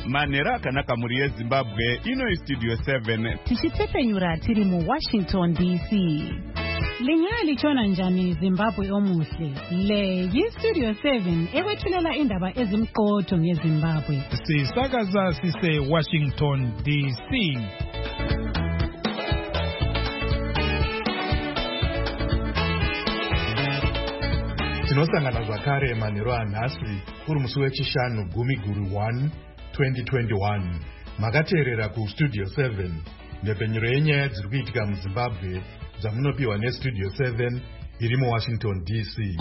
Manera akanaka muri yeZimbabwe ino Studio 7 tichitepenyura tiri mu Washington DC. Lingali chona njani Zimbabwe omuhle. Le Studio 7 ewethulela indaba ezimqotho ngeZimbabwe. Sisakaza sise Washington DC. Tinosangana zvakare manheru anhasi uri musi wechishanu Gumiguru 1 2021 makateerera kuStudio 7 mhepfenyuro yenyaya dziri kuitika muZimbabwe dzamunopiwa neStudio 7 iri muWashington DC.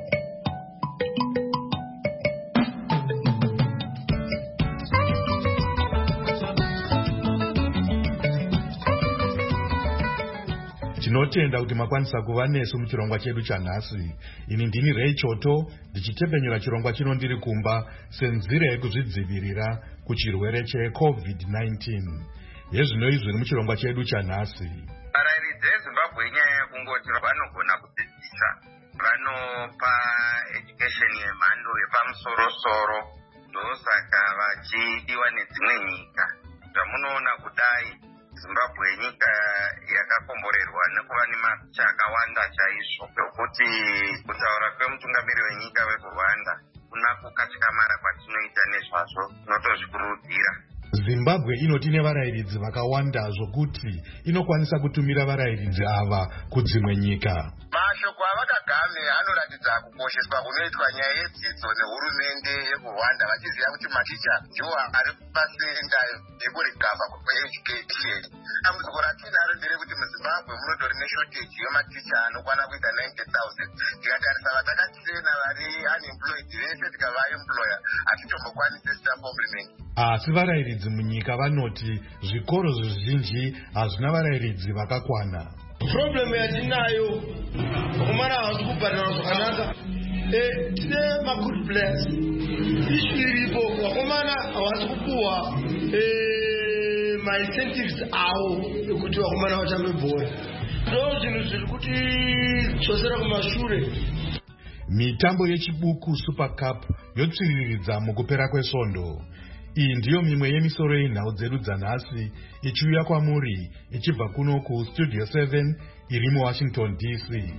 Tinotenda kuti makwanisa kuva nesu muchirongwa chedu chanhasi. Ini ndini Ray Choto ndichitepenyura chirongwa chino ndiri kumba senzira yekuzvidzivirira kuchirwere cheCovid-19. Yezvino izvi muchirongwa chedu chanhasi. Varairidzi veZimbabwe inyaya yekungoti vanogona kudzidzisa, vanopa education yemhando yepamusoro-soro, ndosaka vachidiwa nedzimwe nyika. Zvamunoona kudai Zimbabwe nyika yakakomborerwa nekuva nemapicha akawanda chaizvo, zvokuti kutaura kwemutungamiri wenyika weRwanda kuna kukatyakamara kwatinoita nezvazvo tinotozvikurudzira. Zimbabwe inoti nevarairidzi vakawanda zvokuti inokwanisa kutumira varairidzi ava kudzimwe nyika. Mashoko avakagame anoratidza kukosheswa kunoitwa nyaya yedzidzo nehurumende yeRwanda, vachiziva kuti maticha ndiwo ari pasenda yekurigavha kweeducation. Dambudziko ratinaro nderekuti muZimbabwe munotori neshortage yematicha anokwana kuita 90,000. Tikatarisa vatakatirena vari unemployed vese tikavaemploya hatitombokwanise staff complement. Asi varairidzi munyika vanoti zvikoro zvizhinji hazvina varairidzi vakakwana. Problem yatinayo kumara havasi kubhadhara zvakanaka. Tine magood players iripo, vakomana havasi kupuwa maincentives avo ekuti vakomana vatambe bhora. Ndo zvinhu zviri kuti chosera kumashure. Mitambo yechibuku Super Cup yotsviriridza mukupera kwesvondo. Iyi ndiyo mimwe yemisoro yenhau dzedu dzanhasi ichiuya kwamuri ichibva kuno kuStudio 7 iri muWashington DC.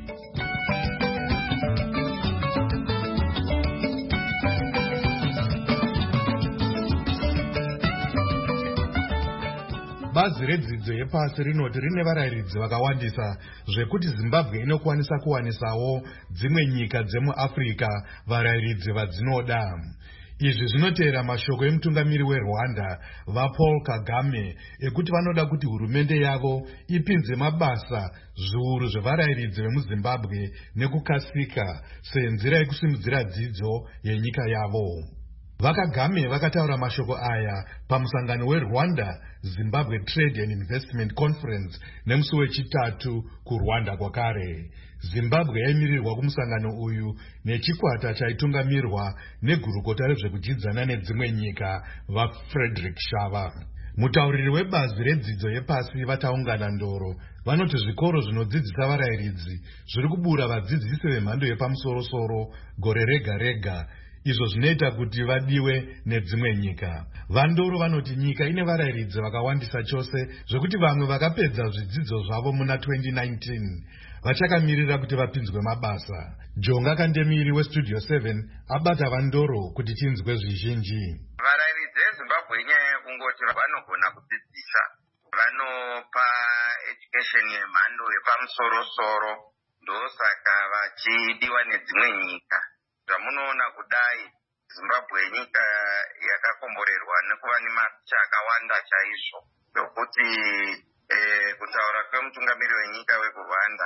Bazi redzidzo yepasi rinoti rine varairidzi vakawandisa zvekuti Zimbabwe inokwanisa kuwanisawo dzimwe nyika dzemuAfrica varairidzi vadzinoda. Izvi zvinotevera mashoko emutungamiri weRwanda vaPaul Kagame ekuti vanoda kuti hurumende yavo ipinze mabasa zviuru zvevarairidzi vemuZimbabwe nekukasika senzira yekusimudzira dzidzo yenyika yavo. VaKagame vakataura mashoko aya pamusangano weRwanda Zimbabwe Trade and Investment Conference nemusi wechitatu kuRwanda kwakare. Zimbabwe yaimirirwa kumusangano uyu nechikwata chaitungamirwa negurukota rezvekudzidzana nedzimwe nyika vaFrederick Shava. Mutauriri webazi redzidzo yepasi vataungana ndoro vanoti zvikoro zvinodzidzisa varairidzi zviri kubura vadzidzisi vemhando yepamusoro-soro gore rega rega, izvo zvinoita kuti vadiwe nedzimwe nyika. Vandoro vanoti nyika ine varairidzi vakawandisa chose zvekuti vamwe vakapedza zvidzidzo zvavo muna 2019 vachakamirira kuti vapinzwe mabasa. Jonga Kandemiri weStudio 7 abata Vandoro kuti tinzwe zvizhinji. Varairidzi veZimbabwe inyaya yekungoti vanogona kudzidzisa, vanopa education yemhando yepamusoro-soro, ndosaka vachidiwa nedzimwe nyika. Zvamunoona kudai Zimbabwe nyika yakakomborerwa nekuva nemapicha akawanda chaizvo, zvokuti kutaura kwemutungamiri wenyika weRwanda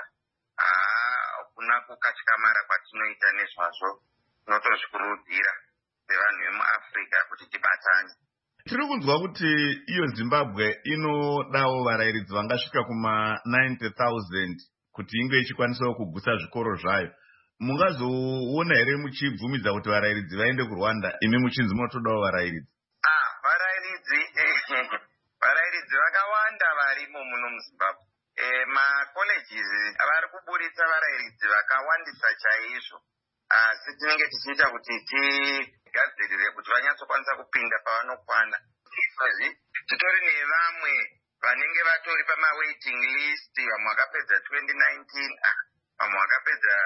kuna kukatyakamara kwatinoita nezvazvo tinotozvikurudzira sevanhu vemuAfrica kuti tibatane. Tiri kunzwa kuti iyo Zimbabwe inodawo varairidzi vangasvika kuma 90,000 kuti inge ichikwanisawo kugusa zvikoro zvayo. Mungazoona here muchibvumidza kuti varairidzi vaende kuRwanda imi muchinzi munotodawo varairidzi? Varairidzi vakawanda varimo muno muZimbabwe. Macolleges vari kuburitsa varairidzi vakawandisa chaizvo. Asi tinenge tichiita kuti tigadzirire kuti vanyatsokwanisa kupinda pavanokwana titori nevamwe vanenge vatori pamawaiting list, vamwe vakapedza 2019, vamwe vakapedza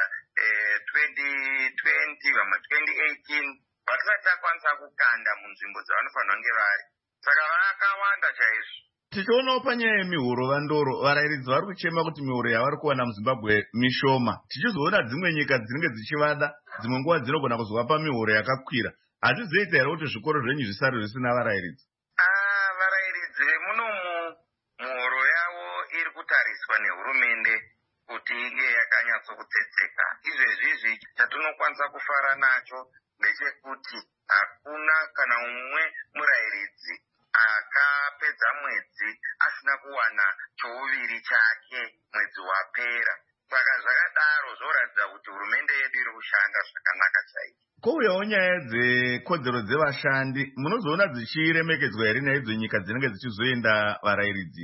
2020, vamwe 2018, vatisati takwanisa kukanda munzvimbo dzavanofanira kunge vari. Saka vakawanda chaizvo. Tichionawo panyaya yemihoro vandoro, varairidzi vari kuchema kuti mihoro yavari kuwana muZimbabwe mishoma. Tichizoona dzimwe nyika dzinenge dzichivada, dzimwe nguva dzinogona kuzovapa mihoro yakakwira. Hazvizoita here kuti zvikoro zvenyu zvisare zvisina varairidzi? Varairidzi vemunomu muhoro yavo iri kutariswa nehurumende kuti inge yakanyatsokutsetseka. Izvezvizvi chatinokwanisa kufara nacho ndechekuti hakuna kana umwe murairidzi akapedza mwedzi asina kuwana chouviri chake mwedzi wapera. Saka zvakadaro zvoratidza kuti hurumende yedu iri kushanda zvakanaka chaizvo. Kouyawo nyaya dzekodzero dzevashandi, munozoona dzichiremekedzwa here naidzo nyika dzinenge dzichizoenda varairidzi?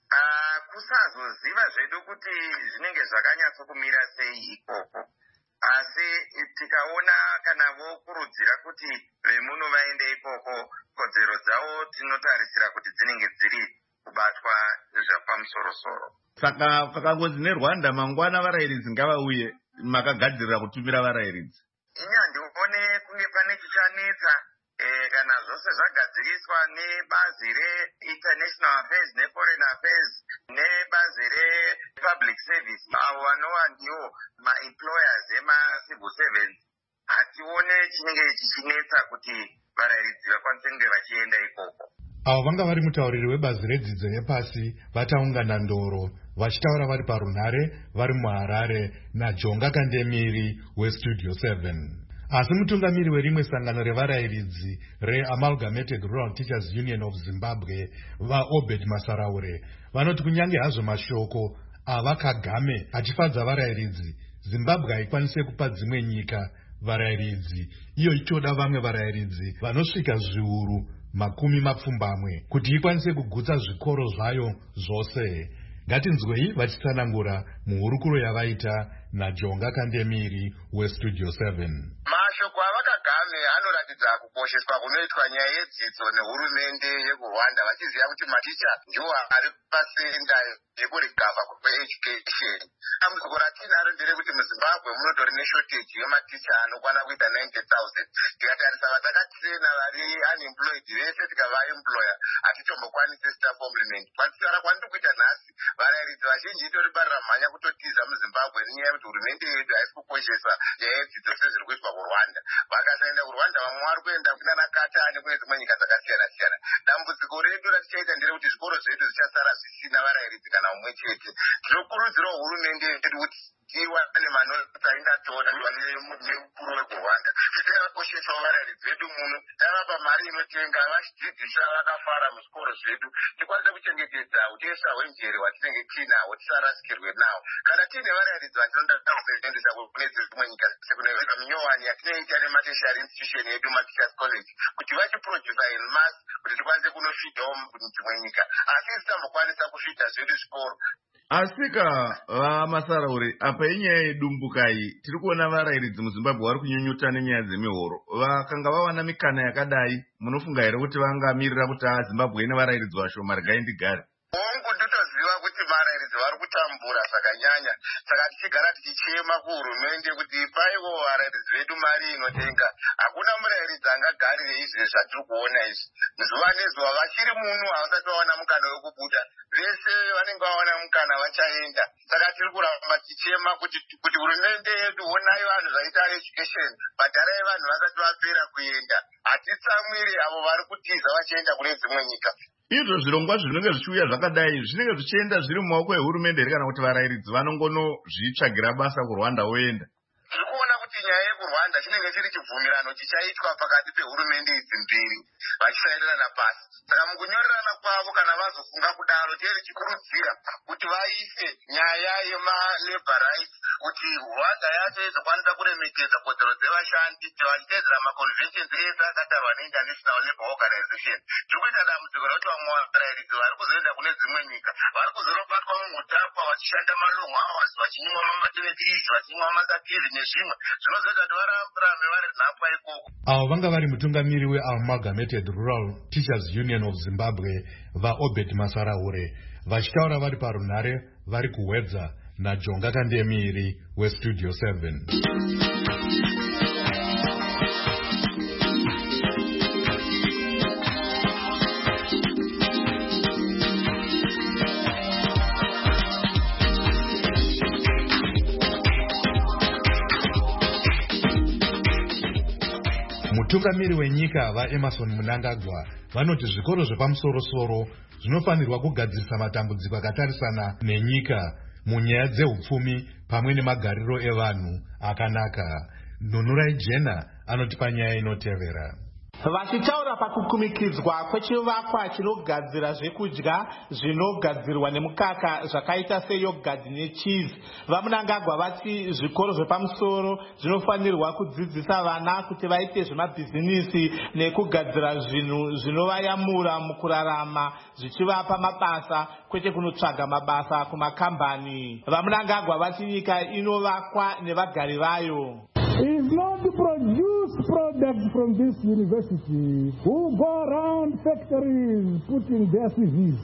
Kusazoziva zvedu kuti zvinenge zvakanyatsokumira sei ikoko, asi tikaona kana vokurudzira kuti vemuno vaende ikoko, kodzero dzavo tinotarisira kuti dzinenge dziri kubatwa zvapamusoro-soro. Saka pakangozi neRwanda mangwana varairidzi ngavauye, makagadzirira kutumira varairidzi? Inyandione kunge pane chichanetsa kana zvose zvagadziriswa nebazi reInternational Affairs neForeign Affairs nebazi rePublic Service, avo vanova ndiwo maemployers emacivil servants. Hatione chinenge chichinetsa kuti varairidzi vakwanise kunge vachienda ikoko. Avo vanga vari mutauriri webazi redzidzo yepasi vataungana ndoro vachitaura vari parunhare vari muHarare naJonga Kandemiri weStudio 7. Asi mutungamiri werimwe sangano revarairidzi reAmalgamated Rural Teachers Union of Zimbabwe vaObed Masaraure vanoti kunyange hazvo mashoko avaKagame achifadza varairidzi, Zimbabwe haikwanise kupa dzimwe nyika varairidzi, iyo ichoda vamwe varairidzi vanosvika zviuru makumi mapfumbamwe kuti ikwanise kugutsa zvikoro zvayo zvose. Ngatinzwei vachitsanangura muhurukuro yavaita naJonga Kandemiri weStudio 7. Mashoko avaKagame anoratidza kukosheswa kunoitwa nyaya yedzidzo nehurumende yekuRwanda, vachiziva kuti maticha ndiwo ari pasenda yekurikava kweeducation. Dambudziko ratinaro nderekuti muZimbabwe munotori neshortage yematicha anokwana kuita 90,000. Tikatarisa vatakatirena vari unemployed vese tikavaemploya hatitombokwanisi staff complement. Kwatisara kwandiri kuita nhasi, varairidzi vazhinji itoribarira mhanya kutotiza muZimbabwe nenyaya yekuti hurumende yedu haisi kukoshesa nyaya yedzidzo sezviri kuitwa kuRwanda. Vakasaenda kuRwanda vamwe vari kuenda kunana Katani kune dzimwe nyika dzakasiyana-siyana. Dambudziko redu ratichaita nderekuti zvikoro zvedu zvichasara zvisina varairidzi kana umwe chete. Tinokurudzirawo hurumende yedu kuti iwane manota ingatodwa nemukuru wekuRwanda kuti vakoshesawo varairidzi vedu muno, tavapa mari inotenga vachidzidzisa vakafara muzvikoro zvedu, tikwanise kuchengetedza utesa hwenjere hwatinenge tiinawo, tisarasikirwe nawo. Kana tiine varairidzi vatinoda kuendesa kune dzimwe nyika sekune minyowani yatinoita nemateshari institution yedu maTeachers College kuti vachiprodusa in mass kuti tikwanise kunofidhawo dzimwe nyika, asi tisambokwanisa kufidha zvedu zvikoro. Asika vaMasaraure, apa inyaya yedumbuka iyi tiri kuona varairidzi muZimbabwe vari kunyunyuta nenyaya dzemihoro. Vakanga vawana mikana yakadai, munofunga here kuti vangamirira kuti Zimbabwe ine varairidzi vashoma regai ndigare? Hongu ndinoziva kuti varairidzi vari kutambura zvakanyanya, saka tichigara tichichema kuhurumende kuti paiwo varairidzi vedu mari inotenga. Hakuna murairidzi angagarire izvi zvatiri kuona izvi. Zuva nezuva vachiri muno havasati vawana mukana wekubuda, vese vanenge vawana mukana vachaenda. Saka tiri kuramba tichema kuti hurumende yedu honai vanhu zvaita education, bhadharai vanhu vasati vapera kuenda. Hatitsamwiri avo vari kutiza vachienda kune dzimwe nyika. Izvo zvirongwa zvinenge zvichiuya zvakadai zvinenge zvichienda zviri mumaoko ehurumende here kana kuti varairidzi vanongonozvitsvagira basa kuRwanda voenda? Tiri kuona kuti nyaya yekuRwanda chinenge chiri chibvumirano chichaitwa pakati pehurumende idzi mbiri vachisaenderana pasi. Saka mukunyorerana kwavo kana vazofunga kudaro, tiri tichikurudzira kuti vaise nyaya yemalabor rights, kuti Rwanda yacho izokwanisa kuremekedza kodzero dzevashandi vachiteedzera maconventions ese akatarwa neInternational Labour Organization. Tiri kuita dambudziko rekuti vamwe varairidzi vari kuzoenda kune dzimwe nyika vari kuzobatwa mumutapa vachishanda malongo hours, vachinyimwa mamatenekisi, vachinyimwa masakiri nezvimwe zvinozoita kuti vakurame vari nhapwa ikoko. Avo vanga vari mutungamiri weAmalgamated Rural Teachers Union of Zimbabwe vaObed Masaraure vachitaura vari parunhare vari kuwedza naJonga Kandemiri weStudio 7. Mutungamiri wenyika vaEmerson Mnangagwa vanoti zvikoro zvepamusoro-soro zvinofanirwa kugadzirisa matambudziko akatarisana nenyika munyaya dzehupfumi pamwe nemagariro evanhu akanaka. Nunurai Jena anotipa nyaya inotevera. Vachitaura pakukumikidzwa kwechivakwa chinogadzira zvekudya zvinogadzirwa nemukaka zvakaita seyogurt necheese, vaMnangagwa vati zvikoro zvepamusoro zvinofanirwa kudzidzisa vana kuti vaite zvemabhizinisi nekugadzira zvinhu zvinovayamura mukurarama zvichivapa mabasa kwete kunotsvaga mabasa kumakambani. VaMnangagwa vati nyika inovakwa nevagari vayo. Is not to produce products from this university who go around factories putting their CVs.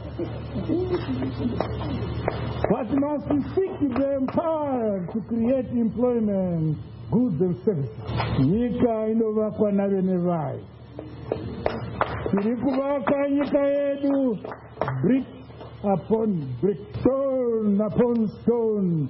But must seek the empowered to create employment, goods and services. Nyika inovakwa navene vayo. Tiri kuvaka nyika yedu brick upon brick, stone upon stone.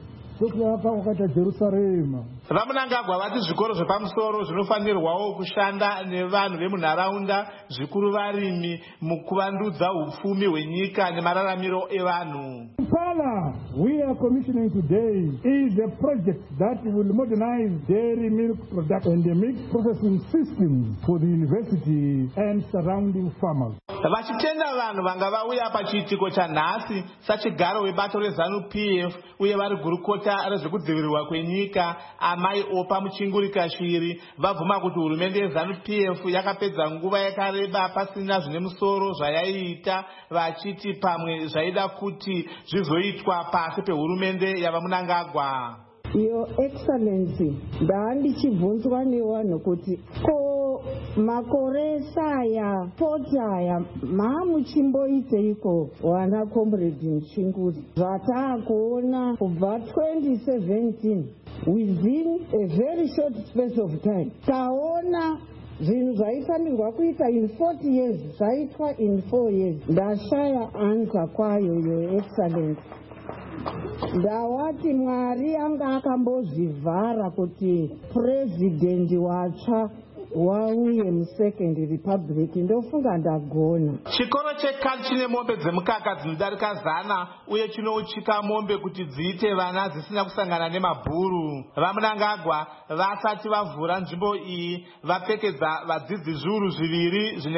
VaMnangagwa vati zvikoro zvepamusoro zvinofanirwawo kushanda nevanhu vemunharaunda, zvikuru varimi, mukuvandudza hupfumi hwenyika nemararamiro evanhu. Impala we are commissioning today is a project that will modernize dairy milk production and the milk processing system for the university and surrounding farmers. Vachitenda vanhu vanga vauya pachiitiko chanhasi sachigaro webato reZANU-PF uye vari gurukota rezvekudzivirirwa kwenyika amai Opa Muchingurikashvili vabvuma kuti hurumende yeZANU-PF yakapedza nguva yakareba pasina zvine musoro zvayaiita, vachiti pamwe zvaida kuti zvizoitwa pasi pehurumende yavaMnangagwa. Your Excellency, ndandichibvunzwa nevanhu kuti ko makore saya potaya mamuchimboiteiko wana Comrade Muchinguri? Zvatakuona kubva 2017 within a very short space of time taona zvinhu zvaifanirwa kuita in 40 years zvaitwa in 4 years. Ndashaya answer kwayo, Your Excellency. Ndawati Mwari anga akambozvivhara kuti president watsva wauye muSecond Republic, ndofunga ndagona. Chikoro cheKAD chine mombe dzemukaka dzinodarika 100 uye chinouchika mombe kuti dziite vana zvisina kusangana nemabhuru. VaMnangagwa vasati vavhura nzvimbo iyi vapfekedza vadzidzi zviuru zviviri zvine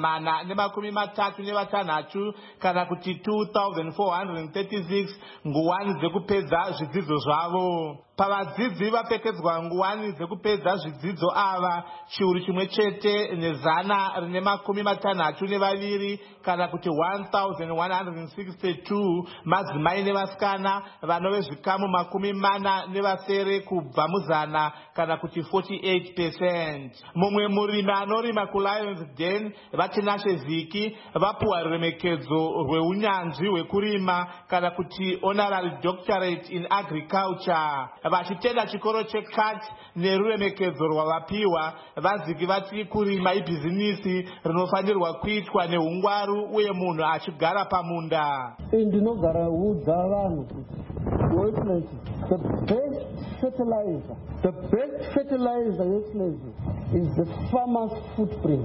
436 kana kuti 2436 nguwani dzekupedza zvidzidzo zvavo. Pavadzidzi vapfekedzwa nguwani dzekupedza zvidzidzo ava chiuru chimwe chete ne162 kana kuti 1162 madzimai nevasikana vanove zvikamu 40 kubva muzana kana kuti 48%. Mumwe murimi anorima kuLions Den vatinashe Viki vapuwa ruremekedzo rweunyanzvi hwekurima kana kuti honorary doctorate in agriculture. Vachitenda chikoro cheKAD neruremekedzo rwavapiwa, vaziki vati kurima ibhizinisi rinofanirwa kuitwa neungwaru uye munhu achigara pamunda. Ndinogara udza vanhu kuti the best fertilizer is the farmer's footprint.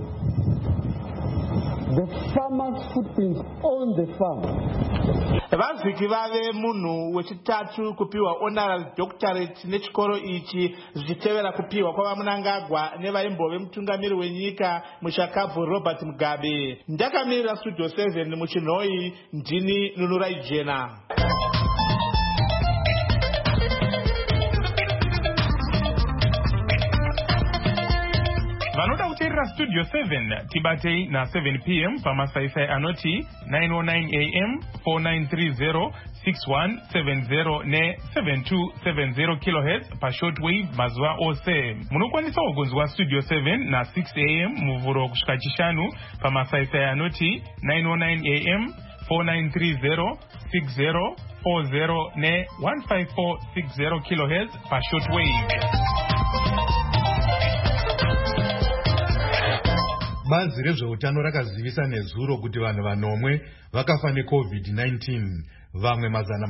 The farmer's footprint on the farm. Vaziki vave munhu wechitatu kupiwa honorary doctorate nechikoro ichi zvichitevera kupiwa kwavaMnangagwa nevaimbove mutungamiri wenyika muchakabvu Robert Mugabe. Ndakamirira Studio 7 muchinhoi, ndini Nunurai Jena. Vanoda kuteerera Studio 7 tibatei na 7 p.m. pamasaisai anoti 909 am 4930 6170 ne7270 kHz pashortwave mazuva ose. Munokwanisa kugonzwa Studio 7 na 6 am muvhuro kusvika chishanu pamasaisai anoti 909 am, 4930, 60, 40 ne 15460 kHz pashortwave. Bazi rezveutano rakazivisa nezuro kuti vanhu vanomwe vakafa neCovid-19. Vamwe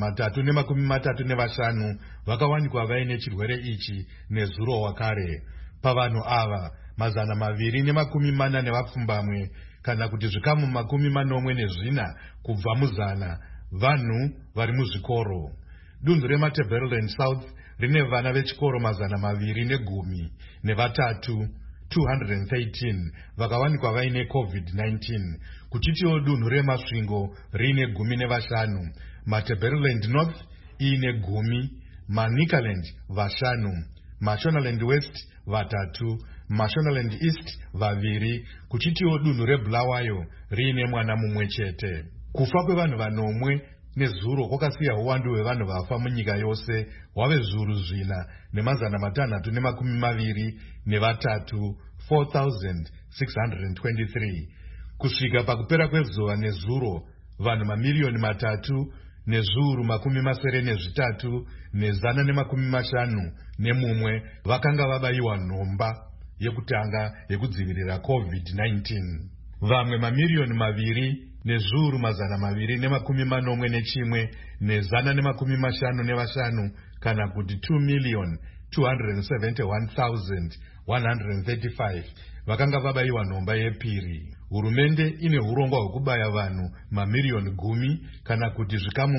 335 vakawanikwa vaine chirwere ichi nezuro wakare. Pavanhu ava 240 kana kuti zvikamu 40 kubva muzana vanhu vari muzvikoro. Dunhu reMatabeleland South rine vana vechikoro 210 nevatatu 213 vakawanikwa vaine COVID-19. Kuchitiwo dunhu reMasvingo rine 15, Matabeleland North ine 10, Manicaland 5, Mashonaland West 3, Mashonaland East 2, kuchitiwo dunhu reBulawayo rine mwana mumwe chete. Kufa kwevanhu vanomwe nezuro kwakasiya uwandu hwevanhu vafa munyika yose hwave zviuru 4,623 4,623. Kusvika pakupera kwezuva nezuro vanhu 3,383,151 vakanga vabayiwa nhomba yekutanga yekudzivirira COVID-19. Vamwe 2,2,2,151,155 kana kuti 2,271,135 vakanga vabayiwa nhomba yepiri. Hurumende ine hurongwa hwekubaya vanhu 10,000,000 kana kuti zvikamu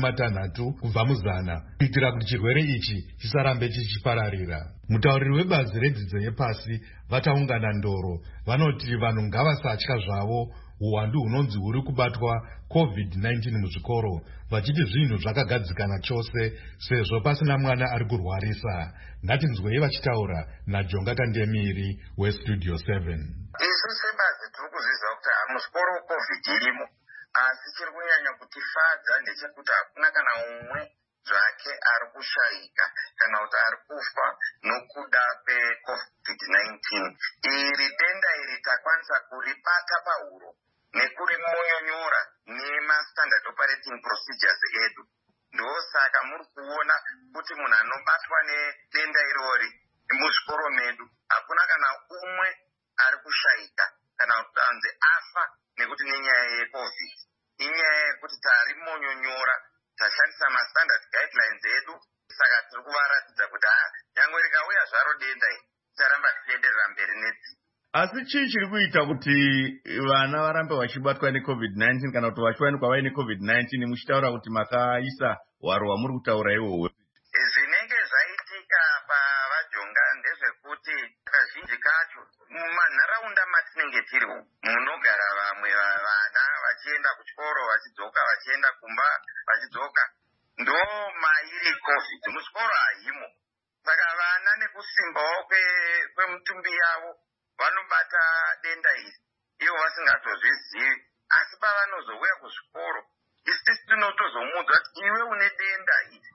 60 kubva muzana kuitira kuti chirwere ichi chisarambe chichipararira. Mutauriri webazi redzidzo yepasi vataungana ndoro vanoti vanhu ngavasatya zvavo uwandu hunonzi huri kubatwa COVID-19 muzvikoro, vachiti zvinhu zvakagadzikana chose sezvo pasina mwana ari kurwarisa. Ngatinzwei vachitaura naJonga Kandemiri weStudio 7. Isu sebazi tiri kuzviziva kuti muzvikoro COVID irimo, asi chiri kunyanya kutifadza ndechekuti hakuna kana umwe zvake ari kushayika kana kuti ari kufa nokuda kweCovid-19. Iri denda iri takwanisa kuribata pahuro nekurimonyonyora nemastandard operating procedures edu. Ndosaka muri kuona kuti munhu anobatwa nedenda irori muzvikoro medu hakuna kana umwe ari kushayika kana kuti anzi afa nekuti nenyaya yeCovid. Inyaya yekuti tarimonyonyora, tashandisa mastandard guidelines edu, saka tiri kuvaratidza kuti nyangwe rikauya zvaro denda iri ticharamba tichienderera mberi nedzi. Asi chii chiri kuita kuti vana varambe vachibatwa neCovid-19 kana kuti vachiwanikwa vaine COVID-19 muchitaura kuti makaisa hwaro hwamuri kutaura iwohwe? Zvinenge zvaitika pavaJonga ndezvekuti kazhinji kacho mumanharaunda matinenge tiri munogara vamwe vana vachienda kuchikoro vachidzoka, vachienda kumba vachidzoka, ndo mairi COVID. Muchikoro haimo, saka vana nekusimbawo kwemutumbi yavo vanobata denda iri ivo vasingatozvizivi. Asi pavanozouya kuzvikoro isisi tinotozomuudza kuti iwe une denda iri,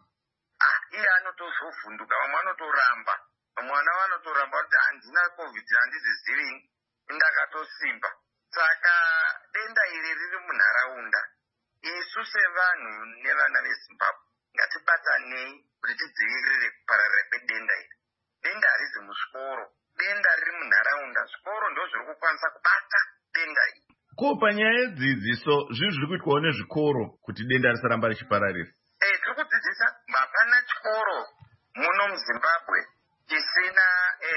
iye anotozovhunduka, vamwe vanotoramba, vamwe vanotoramba kuti handina COVID, handizvizivi, ndakatosimba. Saka denda iri riri munharaunda. Isu sevanhu nevana veZimbabwe ngatibatanei kuti tidzivirire kupararira kwedenda iri. Denda harizi muzvikoro, denda riri munharaunda. Zvikoro ndo zviri kukwanisa kubata denda iri. Ko panyaya yedzidziso zvinhu zviri kuitwawo nezvikoro kuti denda risaramba richipararira? Tiri kudzidzisa, hapana chikoro muno muZimbabwe chisina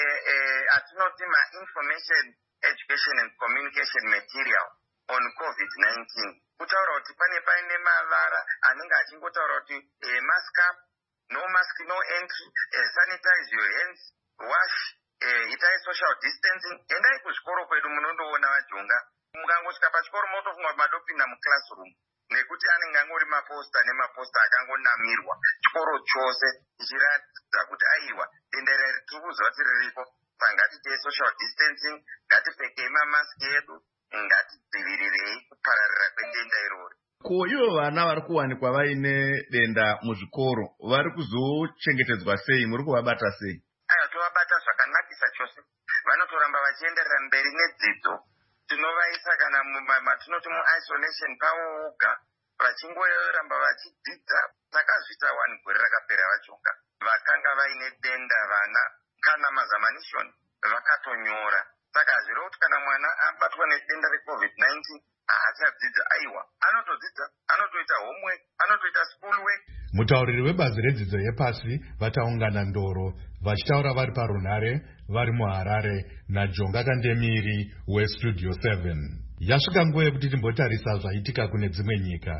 atinoti ma-information, education and communication material on COVID-19. Kutaura kuti paine mavara anenge achingotaura kuti mask up, no mask, no entry, sanitize your hands, wash, itai social distancing. Endai kuzvikoro kwedu munondoona vaJonga. Mukangosvika pachikoro motofunga kuti madopinda muclassroom nekuti anenge angori maposta nemaposta akangonamirwa chikoro chose ichiratidza kuti aiwa denda iri tiri kuziva kuti ririko. Saka ngatitei social distancing, ngatipfekei mamaski edu, ngatidzivirirei kupararira kwedenda irori. Ko ivo vana vari kuwanikwa vaine denda muzvikoro vari kuzochengetedzwa sei? Muri kuvabata sei? Tovabata zvakanakisa chose. Vanotoramba vachienderera mberi nedzidzo. Tinovaisa kana matinoti mu-isolation pavo voga, vachingoramba vachidzidza. Takazvita 1 gore rakapera vachonga. Vakanga vaine denda vana kana mazamanishon vakatonyora. Saka zviro kuti kana mwana abatwa nedenda reCovid-19 haachadzidza, aiwa, anotodzidza, anotoita homework, anotoita schoolwork. Mutauriri webazi redzidzo yepasi vataungana Ndoro vachitaura vari parunhare vari muHarare naJonga Kandemiri weStudio 7. Yasvika nguva yekuti timbotarisa zvaitika kune dzimwe nyika.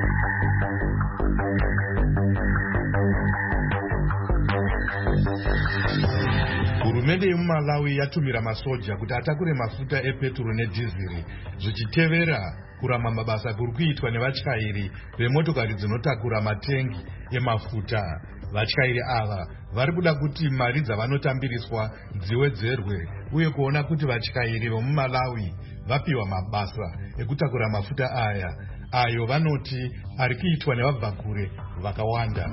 Hurumende yemuMalawi yatumira masoja kuti atakure mafuta epeturu nedhiziri zvichitevera kurama mabasa kuri kuitwa nevatyairi vemotokari dzinotakura matengi emafuta. Vatyairi ava vari kuda kuti mari dzavanotambiriswa dziwedzerwe uye kuona kuti vatyairi vemuMalawi vapiwa mabasa ekutakura mafuta aya, ayo vanoti ari kuitwa nevabvakure vakawanda.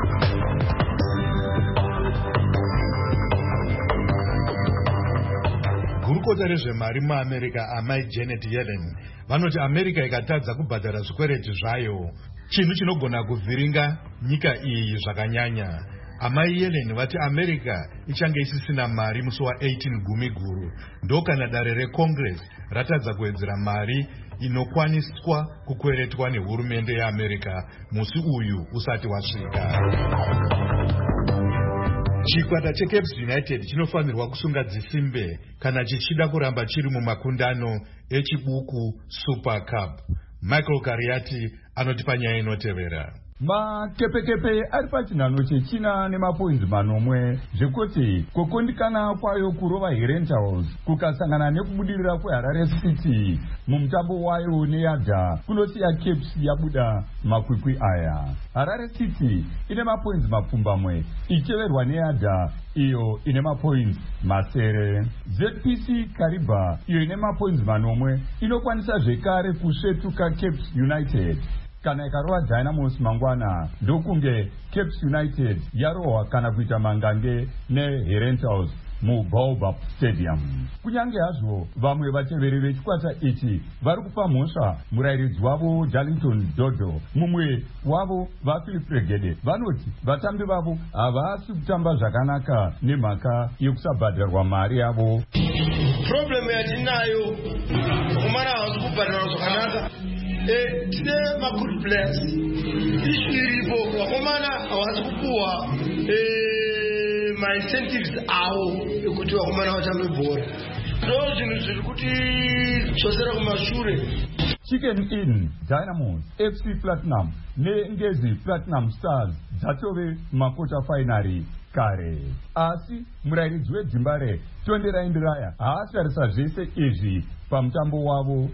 Gurukota rezvemari muAmerica amai Janet Yellen vanoti America ikatadza kubhadhara zvikwereti zvayo, chinhu chinogona kuvhiringa nyika iyi zvakanyanya. Amai Yellen vati America ichange isisina mari musi wa18 Gumiguru, ndokana dare reCongress ratadza kuwedzera mari inokwaniswa kukweretwa nehurumende yeAmerica musi uyu usati wasvika. Chikwata cheCaps United chinofanirwa kusunga dzisimbe kana chichida kuramba chiri mumakundano echibuku Super Cup. Michael Kariati anoti panyaya inotevera. Makepekepe ari pachinhano chechina nemapoinzi 9 zvekuti kukundikana kwayo kurova Herentals kukasangana nekubudirira kweHarare City mumutambo wayo neYadha kunosiya Caps yabuda makwikwi aya. Harare City ine mapoinzi mapfumbamwe icheverwa neYadha iyo ine mapoinzi masere. ZPC Kariba iyo ine mapoinzi 9 inokwanisa zvekare kusvetuka Caps United. Kana ikarova Dynamos mangwana ndokunge Caps United yarohwa kana kuita mangange neHerentals muBaobab Stadium. Kunyange hazvo vamwe vateveri vechikwata ichi vari kupa mhosva murayiridzi wavo Darlington Dodo, mumwe wavo vaPhilip Regede vanoti vatambi vavo havasi kutamba zvakanaka nemhaka yekusabhadharwa mari yavo. Problem yatinayo kumana havasi kubhadharwa zvakanaka. Tine good players ishiripo wakomana hawasi kupuwa ma-incentives awo ekuti wakomana vatambe bhora. Ndo zvinhu zviri kuti chosera kumashure. Chicken Inn, Dynamos, FC Platinum neNgezi Platinum Stars dzatove makota finari kare. Asi murayiridzi wedzimbare Tonderai Ndiraya haasarisa zvese izvi pamutambo wavo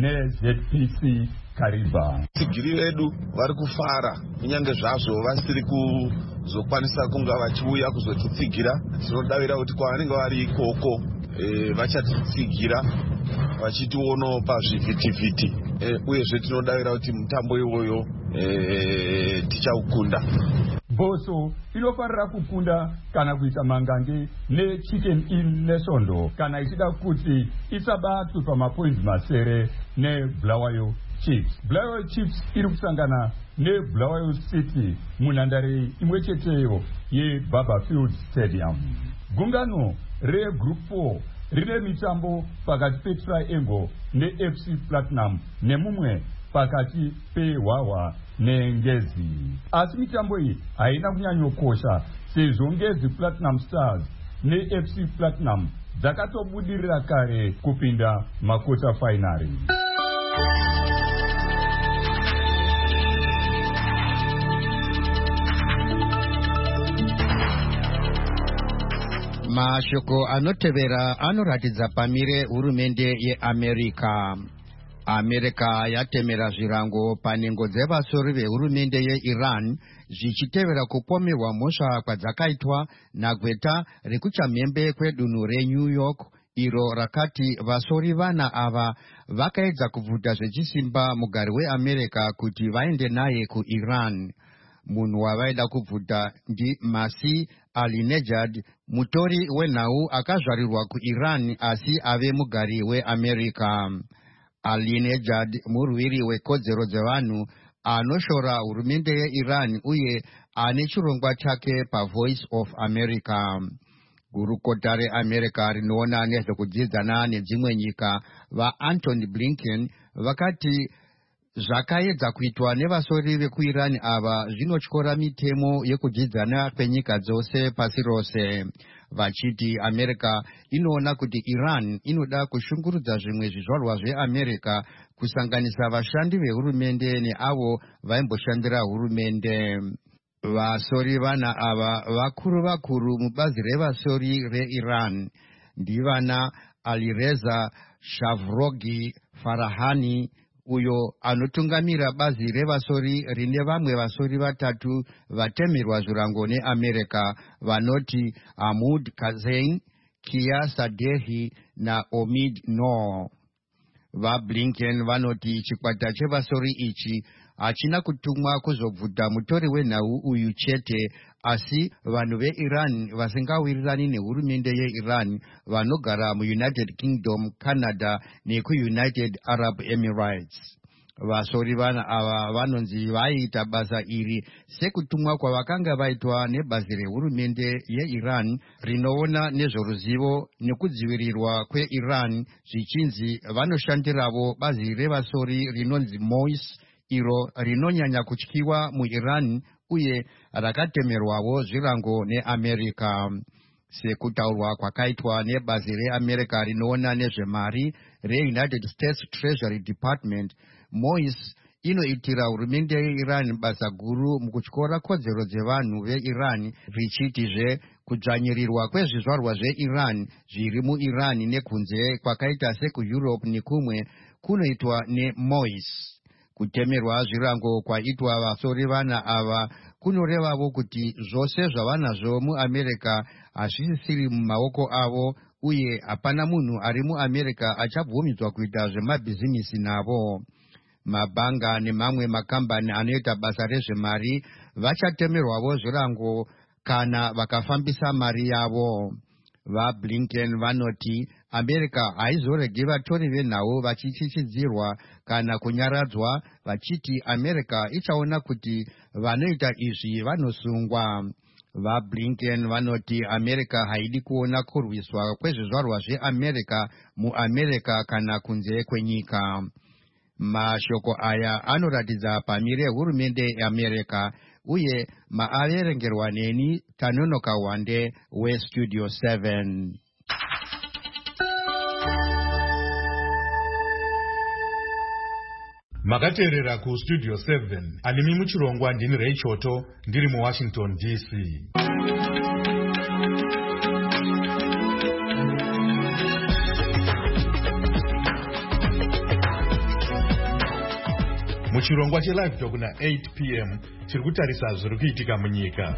neZPC Kariba. Tsigiri vedu vari kufara kunyange zvazvo vasiri kuzokwanisa kunga vachiuya kuzotitsigira. Tinodavira kuti kwavanenge vari ikoko vachatitsigira vachitionawo pazvivhitivhiti, uyezve tinodavira kuti mutambo iwoyo tichaukunda. Boso inofanira kukunda kana kuita mangange neChicken Inn neSondo kana ichida kuti isabatwe pamapoinzi masere neBulawayo Chiefs. Bulawayo Chiefs iri kusangana neBulawayo City munhandare imwe cheteyo yeBarberfield Stadium. Gungano reGroup 4 rine mitambo pakati peTriangle neFC Platinum nemumwe pakati peHwahwa neNgezi. Asi mitambo iyi haina kunyanyokosha sezvo Ngezi Platinum Stars neFC Platinum dzakatobudirira kare kupinda makota finari. Mashoko anotevera anoratidza pamire hurumende yeAmerica. America yatemera zvirango panengo dzevasori vehurumende yeIran zvichitevera kupomerwa mhosva kwadzakaitwa nagweta rekuchamhembe kwedunhu reNew York iro rakati vasori vana ava vakaedza kubvuta zvechisimba mugari weamerica kuti vaende naye kuiran. Munhu wavaida kubvuta ndiMasih Alinejad, mutori wenhau akazvarirwa kuiran asi ave mugari weamerica. Alinejad murwiri wekodzero dzevanhu anoshora hurumende yeIran uye ane chirongwa chake paVoice of America. Gurukota reAmerica rinoona nezvekudzidzana nedzimwe nyika vaAntony Blinken vakati zvakaedza kuitwa nevasori vekuIran ava zvinotyora mitemo yekudzidzana kwenyika dzose pasi rose, vachiti America inoona kuti Iran inoda kushungurudza zvimwe zvizvarwa zveAmerica kusanganisa vashandi vehurumende neavo vaimboshandira hurumende. Vasori vana ava vakuru mubazi revasori reIran ndivana Alireza Shavrogi Farahani, uyo anotungamira bazi revasori rine vamwe vasori vatatu vatemerwa zvirango neAmerica vanoti Ahmad Kazein, Kia Sadehi na Omid Noor. VaBlinken vanoti chikwata chevasori ichi hachina kutumwa kuzobvuta mutori wenhau uyu chete, asi vanhu veIran vasingawirirani nehurumende yeIran vanogara muUnited Kingdom, Canada nekuUnited Arab Emirates. Vasori vana ava vanonzi vaiita basa iri sekutumwa kwavakanga vaitwa nebazi rehurumende yeIran rinoona nezvoruzivo nekudzivirirwa kweIran, zvichinzi vanoshandiravo bazi revasori rinonzi MOIS, iro rinonyanya kutyiwa muIran uye rakatemerwawo zvirango neAmerica. Sekutaurwa kwakaitwa nebazi reAmerica rinoona nezvemari reUnited States Treasury Department, MOIS inoitira hurumende yeIran basa guru mukutyora kodzero dzevanhu veIran, richitizve kudzvanyirirwa kwezvizvarwa zveIran zviri muIran nekunze kwakaita sekuEurope nekumwe kunoitwa neMOIS. Kutemerwa zvirango kwaitwa vasori vana ava kunorevavo kuti zvose zvavanazvo muAmerica hazvisisiri mumaoko avo uye hapana munhu ari muAmerica achabvumidzwa kuita zvemabhizinisi navo. Mabhanga nemamwe makambani anoita basa rezvemari vachatemerwavo zvirango kana vakafambisa mari yavo. VaBlinken vanoti America haizoregi vatori venhau vachichichidzirwa kana kunyaradzwa, vachiti America ichaona kuti vanoita izvi vanosungwa. VaBlinken vanoti America haidi kuona kurwiswa kwezvizvarwa zveAmerica muAmerica kana kunze kwenyika. Mashoko aya anoratidza pamire yehurumende yeAmerica uye maaverengerwa neni Tanonoka Wande weStudio 7. Makateerera kuStudio 7. Animi muchirongwa ndini Ray Choto ndiri muWashington DC. Muchirongwa cheLive Talk na 8 p.m. chiri kutarisa zviri kuitika munyika.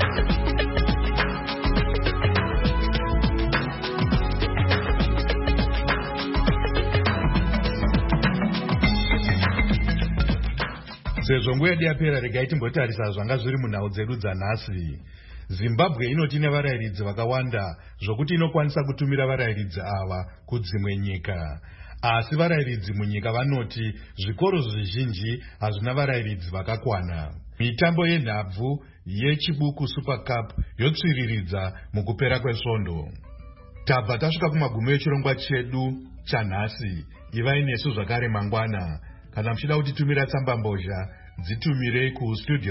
Sezvo nguva yedu yapera, regai timbotarisa zvanga zviri munhau dzedu dzanhasi. Zimbabwe inoti nevarayiridzi vakawanda zvokuti inokwanisa kutumira varayiridzi ava kudzimwe nyika. Asi varayiridzi munyika vanoti zvikoro zvizhinji hazvina varayiridzi vakakwana. Mitambo yenhabvu yechibuku Super Cup yotsviriridza mukupera kwesvondo. Tabva tasvika kumagumo echirongwa chedu chanhasi. Ivai nesu zvakare mangwana. Kana muchida kutitumira tsamba mbozha, dzitumirei kustudio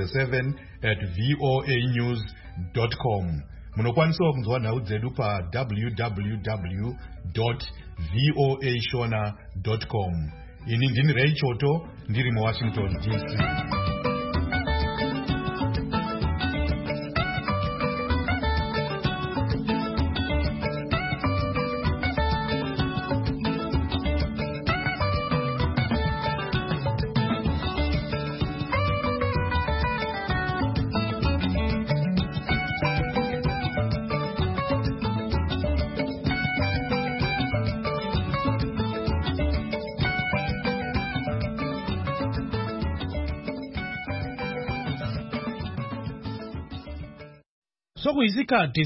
7@voanews.com. Munokwanisawo kunzwa nhau dzedu pa www.voashona.com. Ini ndini Ray Choto ndiri muWashington DC. sokuyisikhathi